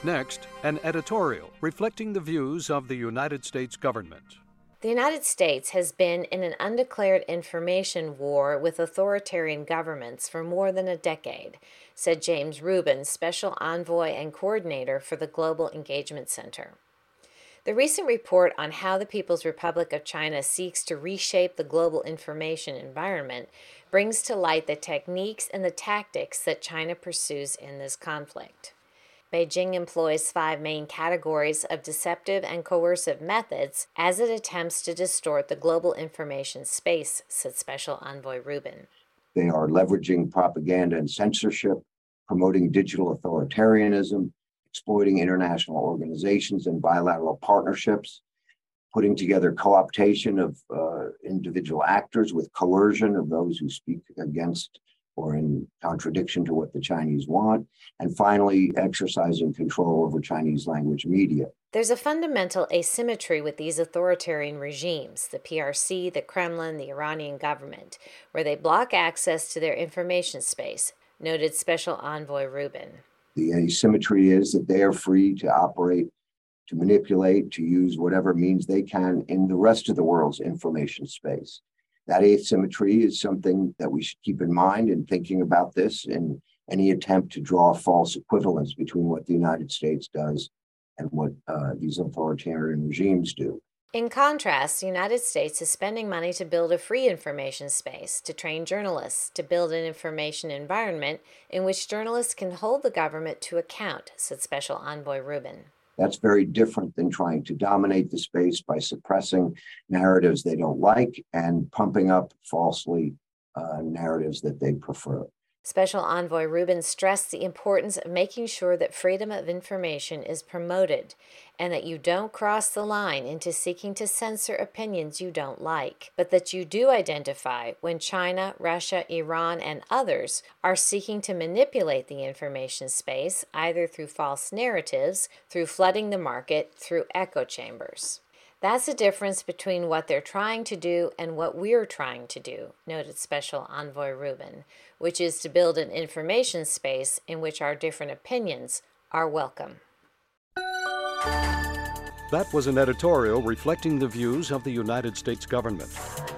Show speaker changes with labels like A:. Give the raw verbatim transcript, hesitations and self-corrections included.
A: Next, an editorial reflecting the views of the United States government.
B: The United States has been in an undeclared information war with authoritarian governments for more than a decade, said James Rubin, Special Envoy and Coordinator for the Global Engagement Center. The recent report on how the People's Republic of China seeks to reshape the global information environment brings to light the techniques and the tactics that China pursues in this conflict. Beijing employs five main categories of deceptive and coercive methods as it attempts to distort the global information space, said Special Envoy Rubin.
C: They are leveraging propaganda and censorship, promoting digital authoritarianism, exploiting international organizations and bilateral partnerships, putting together co-optation of uh, individual actors with coercion of those who speak against or in contradiction to what the Chinese want, and finally, exercising control over Chinese language media.
B: There's a fundamental asymmetry with these authoritarian regimes, the P R C, the Kremlin, the Iranian government, where they block access to their information space, noted Special Envoy Rubin.
C: The asymmetry is that they are free to operate, to manipulate, to use whatever means they can in the rest of the world's information space. That asymmetry is something that we should keep in mind in thinking about this in any attempt to draw a false equivalence between what the United States does and what uh, these authoritarian regimes do.
B: In contrast, the United States is spending money to build a free information space, to train journalists, to build an information environment in which journalists can hold the government to account, said Special Envoy Rubin.
C: That's very different than trying to dominate the space by suppressing narratives they don't like and pumping up falsely uh, narratives that they prefer.
B: Special Envoy Rubin stressed the importance of making sure that freedom of information is promoted and that you don't cross the line into seeking to censor opinions you don't like, but that you do identify when China, Russia, Iran, and others are seeking to manipulate the information space either through false narratives, through flooding the market, through echo chambers. That's the difference between what they're trying to do and what we're trying to do, noted Special Envoy Rubin, which is to build an information space in which our different opinions are welcome.
A: That was an editorial reflecting the views of the United States government.